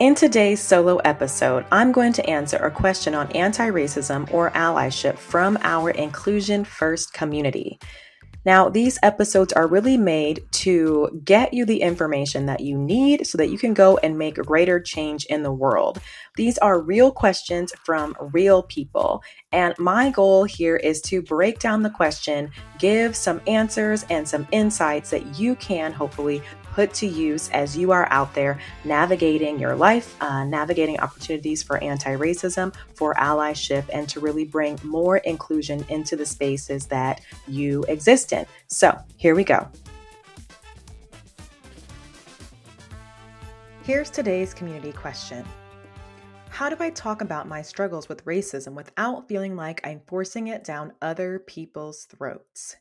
In today's solo episode, I'm going to answer a question on anti-racism or allyship from our Inclusion First community. Now, these episodes are really made to get you the information that you need so that you can go and make greater change in the world. These are real questions from real people. And my goal here is to break down the question, give some answers and some insights that you can hopefully put to use as you are out there navigating your life, navigating opportunities for anti-racism, for allyship, and to really bring more inclusion into the spaces that you exist in. So here we go. Here's today's community question. How do I talk about my struggles with racism without feeling like I'm forcing it down other people's throats?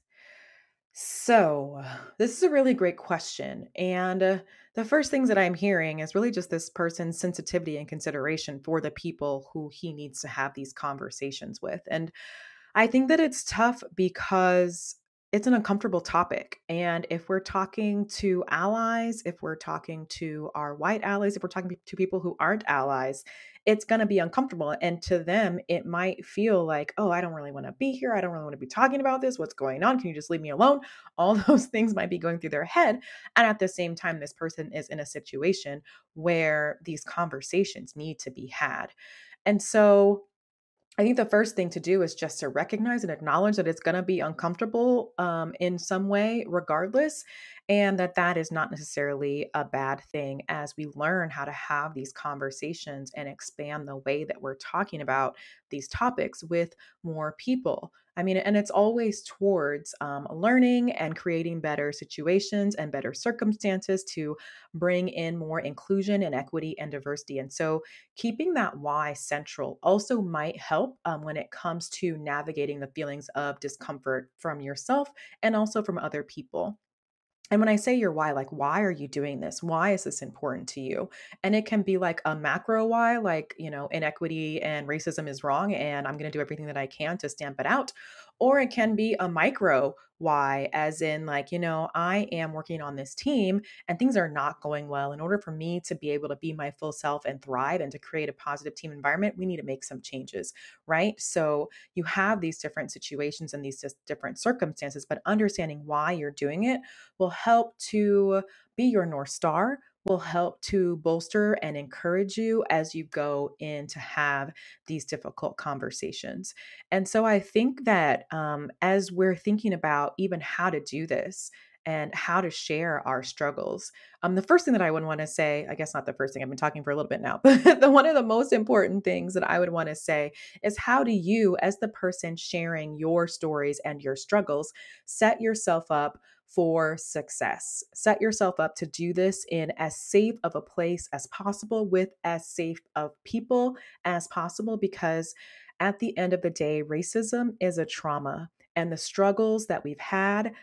So, this is a really great question. And the first things that I'm hearing is really just this person's sensitivity and consideration for the people who he needs to have these conversations with. And I think that it's tough because it's an uncomfortable topic. And if we're talking to allies, if we're talking to our white allies, if we're talking to people who aren't allies, it's going to be uncomfortable. And to them, it might feel like, oh, I don't really want to be here. I don't really want to be talking about this. What's going on? Can you just leave me alone? All those things might be going through their head. And at the same time, this person is in a situation where these conversations need to be had. And so I think the first thing to do is just to recognize and acknowledge that it's going to be uncomfortable in some way, regardless, and that is not necessarily a bad thing as we learn how to have these conversations and expand the way that we're talking about these topics with more people. I mean, and it's always towards learning and creating better situations and better circumstances to bring in more inclusion and equity and diversity. And so, keeping that why central also might help when it comes to navigating the feelings of discomfort from yourself and also from other people. And when I say your why, like, why are you doing this? Why is this important to you? And it can be like a macro why, like, inequity and racism is wrong, and I'm going to do everything that I can to stamp it out. Or it can be a micro why, as in, like, I am working on this team and things are not going well. In order for me to be able to be my full self and thrive and to create a positive team environment, we need to make some changes, right? So you have these different situations and these just different circumstances, but understanding why you're doing it will help to be your North Star, will help to bolster and encourage you as you go in to have these difficult conversations. And so I think that as we're thinking about even how to do this, and how to share our struggles. The first thing that I would want to say, I guess not the first thing, I've been talking for a little bit now, but one of the most important things that I would want to say is how do you, as the person sharing your stories and your struggles, set yourself up for success. Set yourself up to do this in as safe of a place as possible with as safe of people as possible, because at the end of the day, racism is a trauma, and the struggles that we've had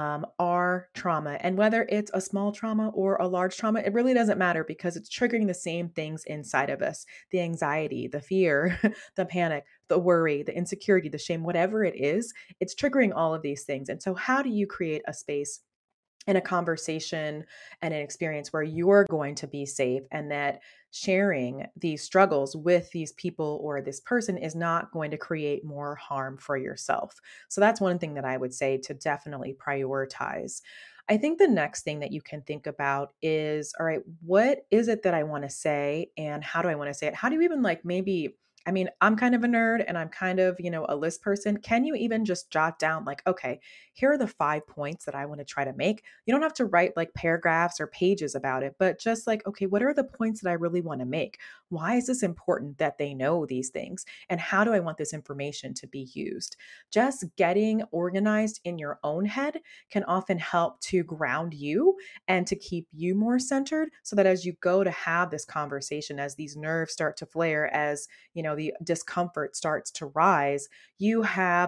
are trauma. And whether it's a small trauma or a large trauma, it really doesn't matter because it's triggering the same things inside of us: the anxiety, the fear, the panic, the worry, the insecurity, the shame, whatever it is, it's triggering all of these things. And so, how do you create a space in a conversation and an experience where you're going to be safe, and that sharing these struggles with these people or this person is not going to create more harm for yourself? So that's one thing that I would say to definitely prioritize. I think the next thing that you can think about is, all right, what is it that I want to say and how do I want to say it? How do you even, like, maybe, I mean, I'm kind of a nerd and I'm kind of, a list person. Can you even just jot down, like, okay, here are the 5 points that I want to try to make? You don't have to write like paragraphs or pages about it, but just like, okay, what are the points that I really want to make? Why is this important that they know these things? And how do I want this information to be used? Just getting organized in your own head can often help to ground you and to keep you more centered, so that as you go to have this conversation, as these nerves start to flare, as the discomfort starts to rise, you have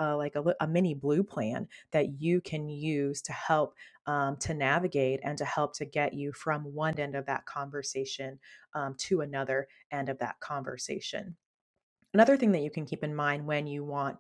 a mini blue plan that you can use to help to navigate and to help to get you from one end of that conversation to another end of that conversation. Another thing that you can keep in mind when you want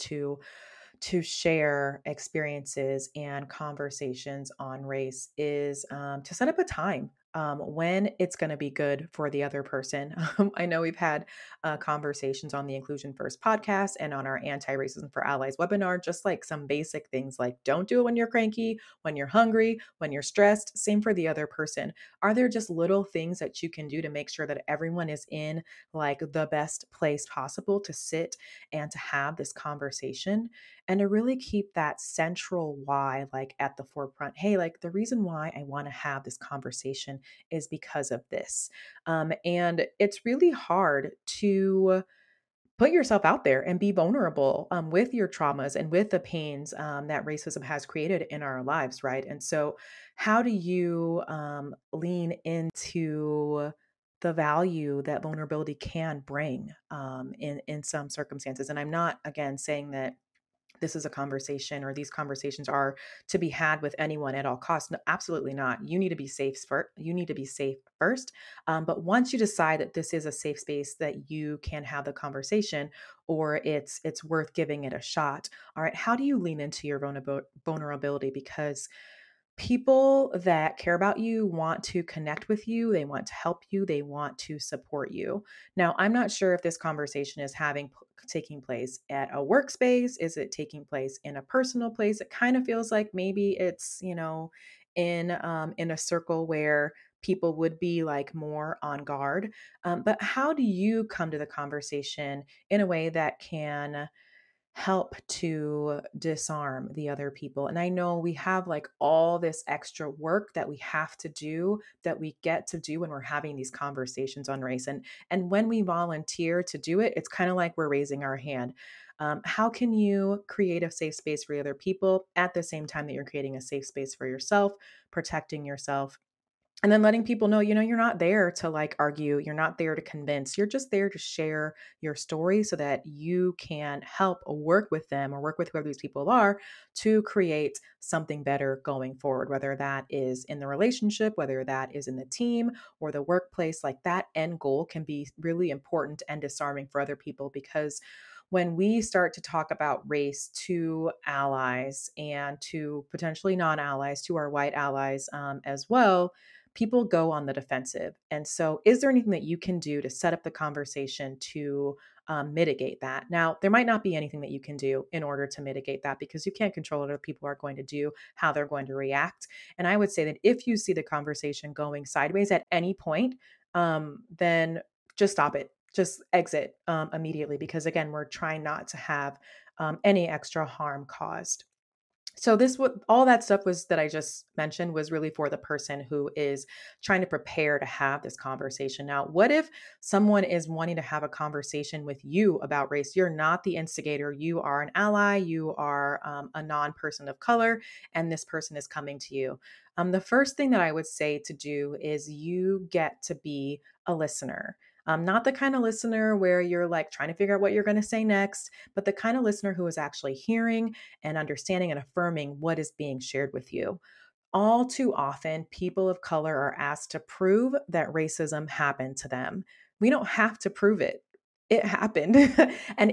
to share experiences and conversations on race is to set up a time. when it's going to be good for the other person. I know we've had conversations on the Inclusion First podcast and on our Anti Racism for Allies webinar, just like some basic things like don't do it when you're cranky, when you're hungry, when you're stressed. Same for the other person. Are there just little things that you can do to make sure that everyone is in like the best place possible to sit and to have this conversation and to really keep that central why like at the forefront? Hey, like the reason why I want to have this conversation is because of this. And it's really hard to put yourself out there and be vulnerable with your traumas and with the pains that racism has created in our lives, right? And so, how do you lean into the value that vulnerability can bring in some circumstances? And I'm not again saying that this is a conversation or these conversations are to be had with anyone at all costs. No, absolutely not. You need to be safe first. You need to be safe first. But once you decide that this is a safe space that you can have the conversation, or it's worth giving it a shot. All right, how do you lean into your vulnerability? Because people that care about you want to connect with you, they want to help you, they want to support you. Now, I'm not sure if this conversation is taking place at a workspace, is it taking place in a personal place? It kind of feels like maybe it's, in a circle where people would be like more on guard. But how do you come to the conversation in a way that can help to disarm the other people? And I know we have like all this extra work that we have to do, that we get to do when we're having these conversations on race. And when we volunteer to do it, it's kind of like we're raising our hand. How can you create a safe space for other people at the same time that you're creating a safe space for yourself, protecting yourself? And then letting people know, you're not there to like argue, you're not there to convince, you're just there to share your story so that you can help work with them or work with whoever these people are to create something better going forward, whether that is in the relationship, whether that is in the team or the workplace. Like that end goal can be really important and disarming for other people, because when we start to talk about race to allies and to potentially non allies, to our white allies as well, people go on the defensive. And so, is there anything that you can do to set up the conversation to mitigate that? Now, there might not be anything that you can do in order to mitigate that, because you can't control what other people are going to do, how they're going to react. And I would say that if you see the conversation going sideways at any point, then just stop it. Just exit immediately, because again, we're trying not to have any extra harm caused. So this what all that stuff was that I just mentioned was really for the person who is trying to prepare to have this conversation. Now, what if someone is wanting to have a conversation with you about race? You're not the instigator. You are an ally. You are a non-person of color, and this person is coming to you. The first thing that I would say to do is you get to be a listener. Not the kind of listener where you're like trying to figure out what you're going to say next, but the kind of listener who is actually hearing and understanding and affirming what is being shared with you. All too often, people of color are asked to prove that racism happened to them. We don't have to prove it. It happened. And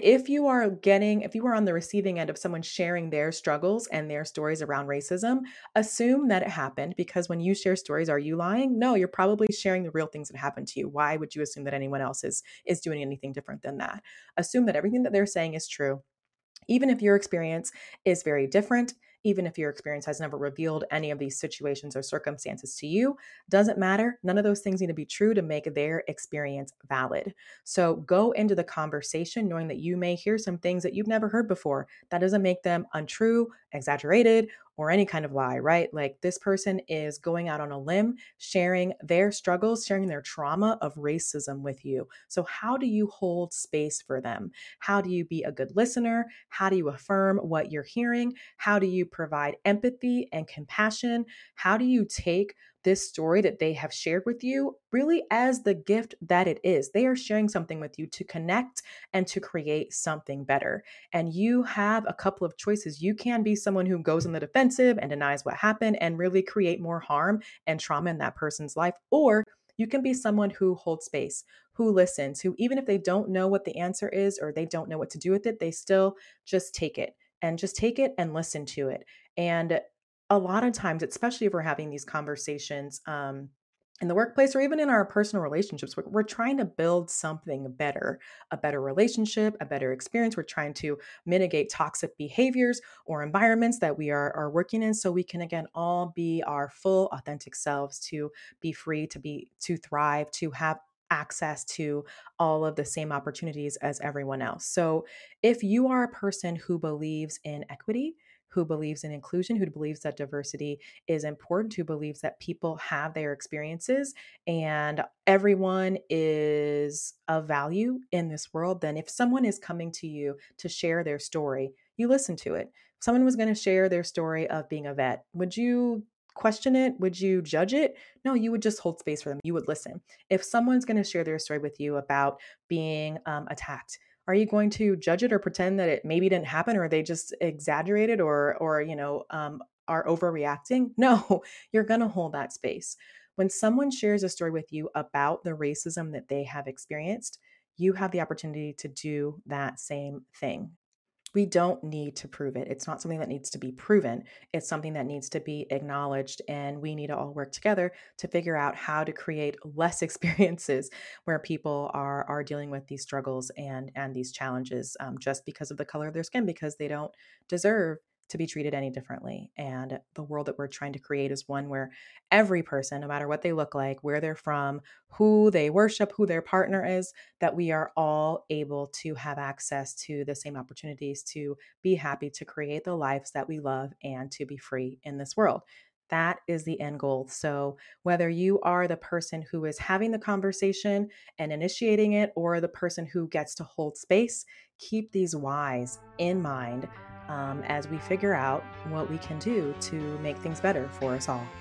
if you are on the receiving end of someone sharing their struggles and their stories around racism, assume that it happened, because when you share stories, are you lying? No, you're probably sharing the real things that happened to you. Why would you assume that anyone else is doing anything different than that? Assume that everything that they're saying is true, even if your experience is very different, even if your experience has never revealed any of these situations or circumstances to you, doesn't matter. None of those things need to be true to make their experience valid. So go into the conversation knowing that you may hear some things that you've never heard before. That doesn't make them untrue, exaggerated, or any kind of lie, right? Like this person is going out on a limb, sharing their struggles, sharing their trauma of racism with you. So, how do you hold space for them? How do you be a good listener? How do you affirm what you're hearing? How do you provide empathy and compassion? How do you take this story that they have shared with you really as the gift that it is? They are sharing something with you to connect and to create something better. And you have a couple of choices. You can be someone who goes on the defensive and denies what happened and really create more harm and trauma in that person's life, or you can be someone who holds space, who listens, who, even if they don't know what the answer is or they don't know what to do with it, they still just take it and listen to it. And a lot of times, especially if we're having these conversations, in the workplace or even in our personal relationships. We're trying to build something better, a better relationship, a better experience. We're trying to mitigate toxic behaviors or environments that we are working in, so we can again all be our full authentic selves, to be free, to thrive, to have access to all of the same opportunities as everyone else. So if you are a person who believes in equity, who believes in inclusion, who believes that diversity is important, who believes that people have their experiences and everyone is of value in this world, then if someone is coming to you to share their story, you listen to it. If someone was going to share their story of being a vet, would you question it? Would you judge it? No, you would just hold space for them. You would listen. If someone's going to share their story with you about being attacked, are you going to judge it or pretend that it maybe didn't happen, or they just exaggerated, or are overreacting? No, you're going to hold that space. When someone shares a story with you about the racism that they have experienced, you have the opportunity to do that same thing. We don't need to prove it. It's not something that needs to be proven. It's something that needs to be acknowledged. And we need to all work together to figure out how to create less experiences where people are dealing with these struggles and these challenges, just because of the color of their skin, because they don't deserve to be treated any differently. And the world that we're trying to create is one where every person, no matter what they look like, where they're from, who they worship, who their partner is, that we are all able to have access to the same opportunities to be happy, to create the lives that we love, and to be free in this world. That is the end goal. So, whether you are the person who is having the conversation and initiating it, or the person who gets to hold space, keep these whys in mind as we figure out what we can do to make things better for us all.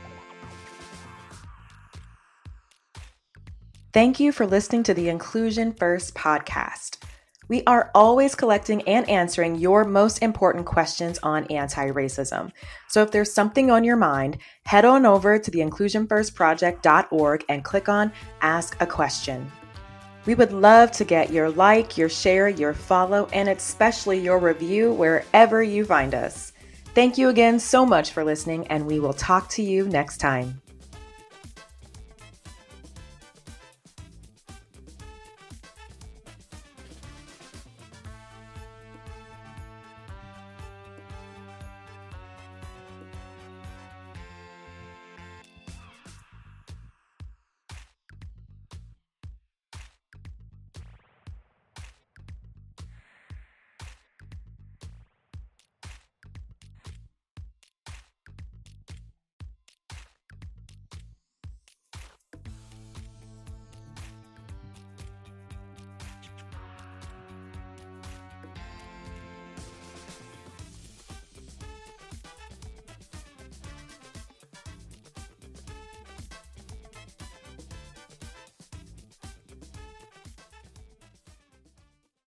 Thank you for listening to the Inclusion First podcast. We are always collecting and answering your most important questions on anti-racism. So if there's something on your mind, head on over to the inclusionfirstproject.org and click on Ask a Question. We would love to get your like, your share, your follow, and especially your review wherever you find us. Thank you again so much for listening, and we will talk to you next time.